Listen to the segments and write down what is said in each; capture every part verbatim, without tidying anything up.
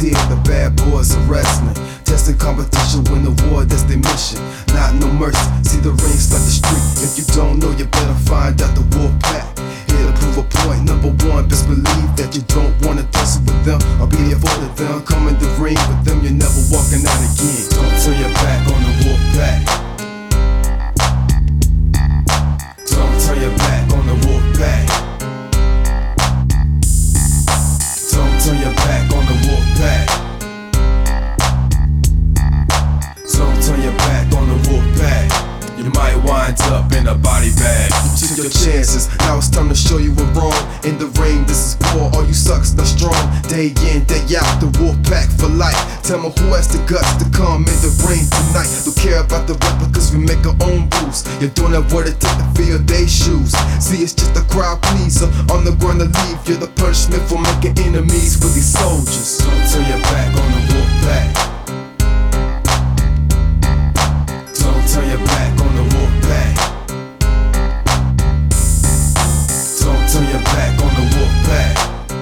here, the bad boys are wrestling. Testing competition, win the war, that's their mission. Not no mercy, see the ring, start the street. If you don't know, you better find out the wolf pack. Here to prove a point, number one, best believe that you don't wanna tussle with them or be there for them. Come in the ring with them, you're never walking out again. Don't turn your back on the wolf pack. Don't turn your back on the wolf pack. Don't turn your back on the wolf pack. Don't turn your back on the wolf pack. You might wind up in a body bag. You took your chances, now it's time to show you we're wrong. In the ring, this is war, all you sucks not strong. Day in, day out, the wolf pack for life. Tell me who has the guts to come in the ring tonight. Don't care about the replicas, we make our own rules. You're doing that what it take to fill their shoes. See, it's just a crowd pleaser, on the ground to leave. You're the punishment for making enemies for these soldiers. Don't turn your back on the wolf pack. Don't turn your back on the wolf pack. Don't turn your back on the wolf pack.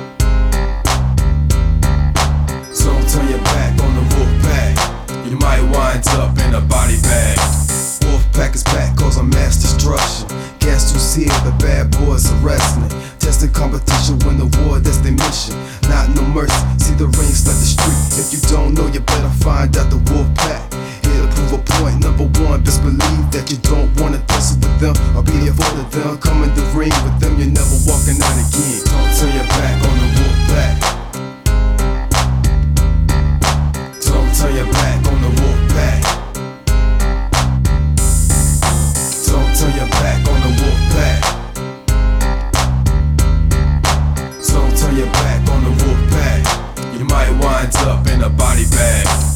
Don't turn your back on the wolf pack. You might wind up in a body bag. Wolf pack is back, causing mass destruction. Guess who's here? The bad boys are wrestling. Testing competition, win the war, that's their mission. Not no mercy, see the ring, start the street. If you don't know, you better find out the wolf pack. Here to prove a point, number one, best believe that you don't wanna tussle with them or be there for them. Come in the ring with them, you're never walking out again. Don't turn your back on the wolf pack. Don't turn your back on the wolf pack. Don't turn your back on the wolf pack. Don't turn your back on the wolf pack. You might wind up in a body bag.